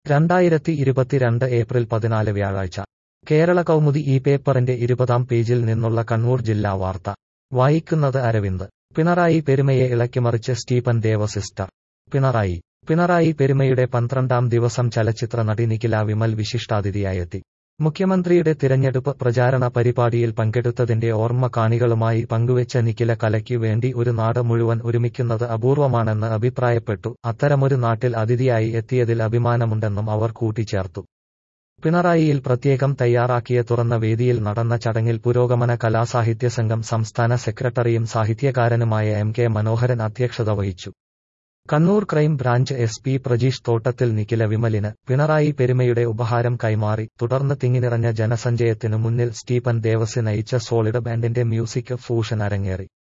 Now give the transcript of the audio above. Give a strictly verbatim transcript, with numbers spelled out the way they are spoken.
രണ്ടായിരത്തി ഇരുപത്തിരണ്ട് ഏപ്രിൽ പതിനാല് വ്യാഴാഴ്ച കേരള കൗമുദി ഈ പേപ്പറിന്റെ ഇരുപതാം പേജിൽ നിന്നുള്ള കണ്ണൂർ ജില്ലാ വാർത്ത വായിക്കുന്നത് അരവിന്ദ്. പിണറായി പെരുമയെ ഇളക്കിമറിച്ച് സ്റ്റീഫൻ ദേവസിസ്റ്റർ. പിണറായി പിണറായി പെരുമയുടെ പന്ത്രണ്ടാം ദിവസം ചലച്ചിത്ര നടി നിഖില വിമൽ വിശിഷ്ടാതിഥിയായെത്തി. മുഖ്യമന്ത്രിയുടെ തിരഞ്ഞെടുപ്പ് പ്രചാരണ പരിപാടിയിൽ പങ്കെടുത്തതിന്റെ ഓർമ്മ കാണികളുമായി പങ്കുവെച്ച നിഖില കലയ്ക്കു വേണ്ടി ഒരു നാട് മുഴുവൻ ഒരുമിക്കുന്നത് അപൂർവമാണെന്ന് അഭിപ്രായപ്പെട്ടു. അത്തരമൊരു നാട്ടിൽ അതിഥിയായി എത്തിയതിൽ അഭിമാനമുണ്ടെന്നും അവർ കൂട്ടിച്ചേർത്തു. പിണറായിയിൽ പ്രത്യേകം തയ്യാറാക്കിയ തുറന്ന വേദിയിൽ നടന്ന ചടങ്ങിൽ പുരോഗമന കലാസാഹിത്യ സംഘം സംസ്ഥാന സെക്രട്ടറിയും സാഹിത്യകാരനുമായ എം കെ മനോഹരൻ അധ്യക്ഷത വഹിച്ചു. Kannur crime branch S P Prajeesh Thottathil Nikhila വിമലിന് Pinarayi പെരുമയുടെ ഉപഹാരം കൈമാറി. തുടർന്ന് തിങ്ങിനിറഞ്ഞ ജനസഞ്ചയത്തിനു മുന്നിൽ സ്റ്റീഫൻ ദേവസി നയിച്ച സോളിഡ് ബാൻഡിന്റെ മ്യൂസിക് ഫ്യൂഷൻ അരങ്ങേറി.